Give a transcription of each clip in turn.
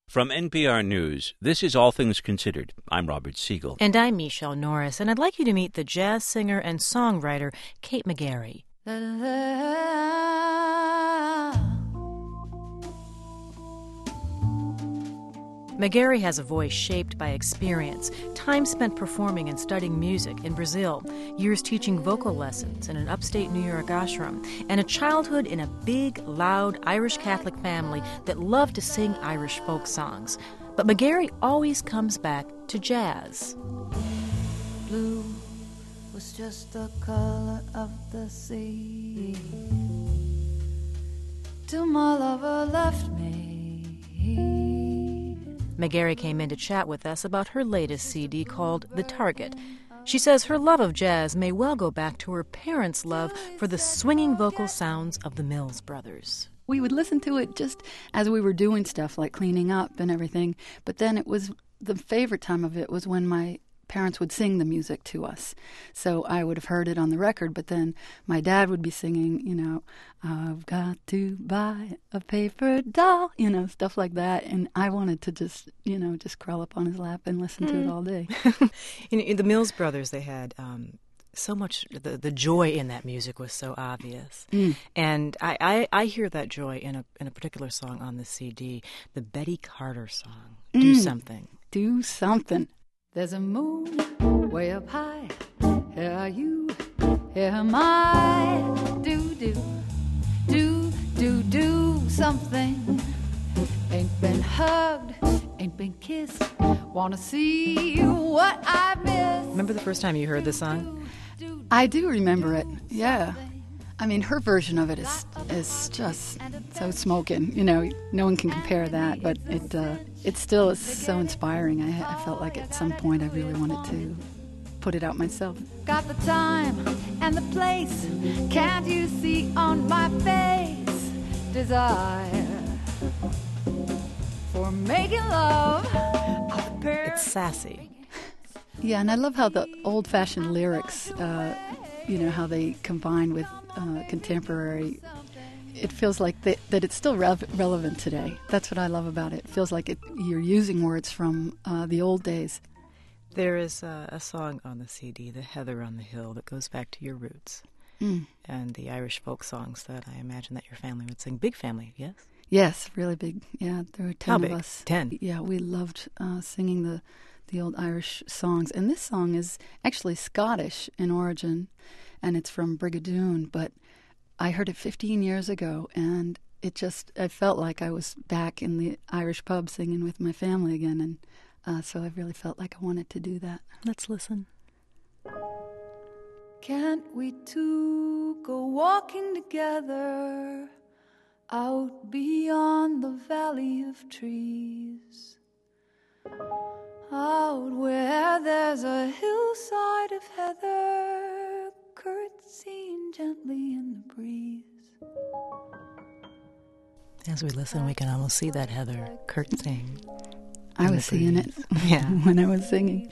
From NPR News, this is All Things Considered. I'm Robert Siegel. And I'm Michelle Norris, and I'd like you to meet the jazz singer and songwriter Kate McGarry. McGarry has a voice shaped by experience, time spent performing and studying music in Brazil, years teaching vocal lessons in an upstate New York ashram, and a childhood in a big, loud Irish Catholic family that loved to sing Irish folk songs. But McGarry always comes back to jazz. Blue was just the color of the sea till my lover left me. McGarry came in to chat with us about her latest CD called The Target. She says her love of jazz may well go back to her parents' love for the swinging vocal sounds of the Mills Brothers. We would listen to it just as we were doing stuff like cleaning up and everything, but then it was the favorite time of it was when my parents would sing the music to us. So I would have heard it on the record, but then my dad would be singing, I've got to buy a paper doll, stuff like that. And I wanted to just crawl up on his lap and listen to it all day. In the Mills Brothers, they had so much, the joy in that music was so obvious. And I hear that joy in a particular song on the CD, the Betty Carter song, Do Something. Do Something. There's a moon way up high. Here are you, here am I. Do something. Ain't been hugged, ain't been kissed. Wanna see what I missed. Remember the first time you heard the song? I do remember it, yeah. I mean, her version of it is just so smoking. No one can compare that, but it still is so inspiring. I felt like at some point I really wanted to put it out myself. Got the time and the place. Can't you see on my face desire for making love? It's sassy. Yeah, and I love how the old-fashioned lyrics, how they combine with contemporary. It feels like that it's still relevant today. That's what I love about it. It feels like you're using words from the old days. There is a song on the CD, The Heather on the Hill, that goes back to your roots and the Irish folk songs that I imagine that your family would sing. Big family, yes? Yes, really big. Yeah, there were 10 How big? of us. 10? Yeah, we loved singing the old Irish songs. And this song is actually Scottish in origin, and it's from Brigadoon, but I heard it 15 years ago, and I felt like I was back in the Irish pub singing with my family again, and so I really felt like I wanted to do that. Let's listen. Can't we two go walking together out beyond the valley of trees, out where there's a hillside of heather curtsying gently in the breeze? As we listen, we can almost see that heather curtsying. I was seeing it yeah. when I was singing.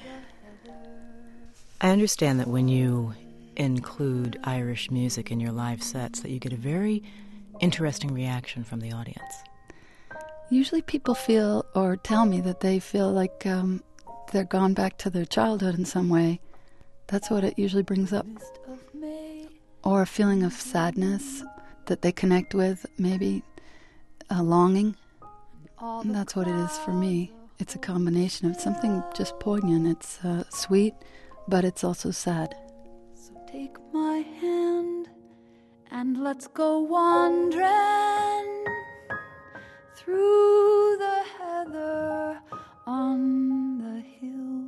I understand that when you include Irish music in your live sets, that you get a very interesting reaction from the audience. Usually people feel or tell me that they feel like they're gone back to their childhood in some way. That's what it usually brings up. Or a feeling of sadness that they connect with, maybe a longing. And that's what it is for me. It's a combination of something just poignant. It's sweet, but it's also sad. So take my hand and let's go wandering through the heather on the hill.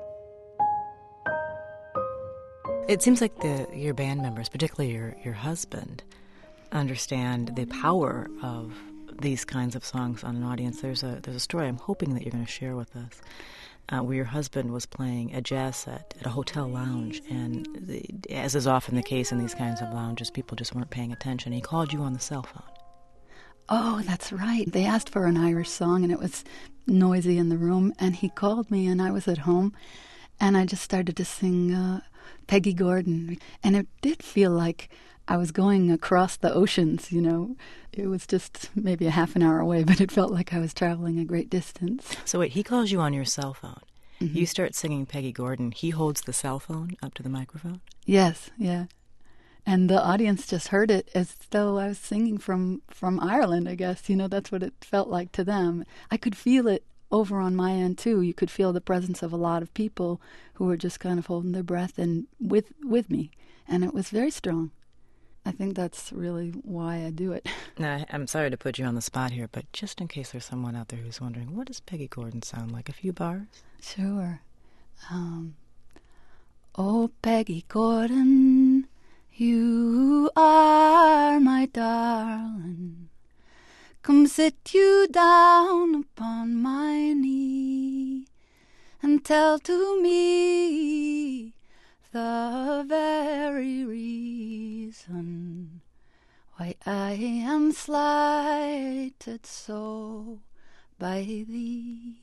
It seems like your band members, particularly your husband, understand the power of these kinds of songs on an audience. There's a story I'm hoping that you're going to share with us, where your husband was playing a jazz set at a hotel lounge, and as is often the case in these kinds of lounges, people just weren't paying attention. He called you on the cell phone. Oh, that's right. They asked for an Irish song, and it was noisy in the room, and he called me, and I was at home, and I just started to sing Peggy Gordon. And it did feel like I was going across the oceans, you know. It was just maybe a half an hour away, but it felt like I was traveling a great distance. So wait, he calls you on your cell phone. Mm-hmm. You start singing Peggy Gordon. He holds the cell phone up to the microphone? Yes, yeah. And the audience just heard it as though I was singing from Ireland, I guess. You know, that's what it felt like to them. I could feel it over on my end, too. You could feel the presence of a lot of people who were just kind of holding their breath and with me. And it was very strong. I think that's really why I do it. Now, I'm sorry to put you on the spot here, but just in case there's someone out there who's wondering, what does Peggy Gordon sound like? A few bars? Sure. Oh, Peggy Gordon, you are my darling. Come sit you down upon my knee and tell to me the very reason why I am slighted so by thee.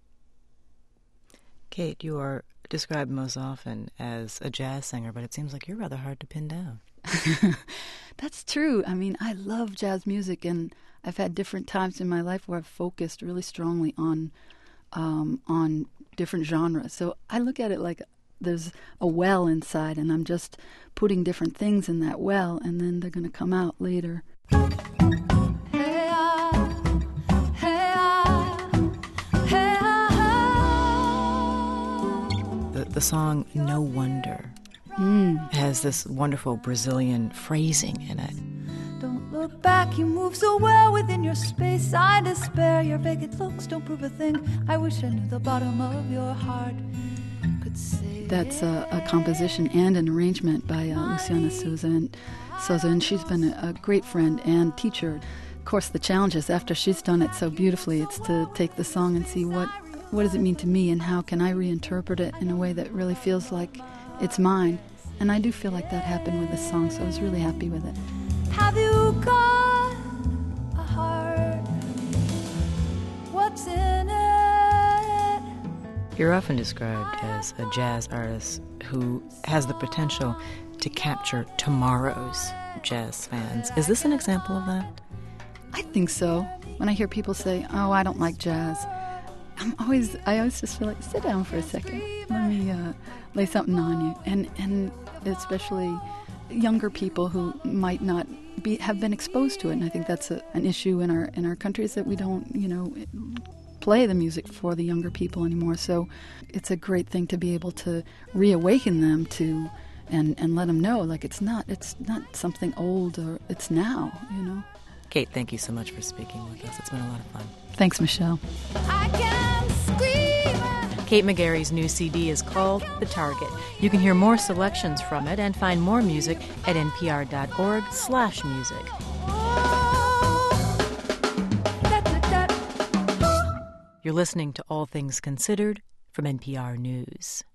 Kate, you are described most often as a jazz singer, but it seems like you're rather hard to pin down. That's true. I mean, I love jazz music, and I've had different times in my life where I've focused really strongly on different genres. So I look at it like there's a well inside, and I'm just putting different things in that well, and then they're going to come out later. The song No Wonder has this wonderful Brazilian phrasing in it. Don't look back, you move so well within your space. I despair, your vacant looks don't prove a thing. I wish I knew the bottom of your heart could say. That's a composition and an arrangement by Luciana Souza, and she's been a great friend and teacher. Of course, the challenge is after she's done it so beautifully, it's to take the song and see what does it mean to me and how can I reinterpret it in a way that really feels like it's mine. And I do feel like that happened with this song, so I was really happy with it. Have you got a heart? What's in it? You're often described as a jazz artist who has the potential to capture tomorrow's jazz fans. Is this an example of that? I think so. When I hear people say, oh, I don't like jazz, I always just feel like, sit down for a second. Let me lay something on you. And especially younger people who might not have been exposed to it. And I think that's an issue in our countries, that we don't, play the music for the younger people anymore. So it's a great thing to be able to reawaken them to and let them know, like, it's not something old, or it's now, Kate, thank you so much for speaking with us. It's been a lot of fun. Thanks, Michelle. I can scream. Kate McGarry's new CD is called The Target. You can hear more selections from it and find more music at npr.org/music. You're listening to All Things Considered from NPR News.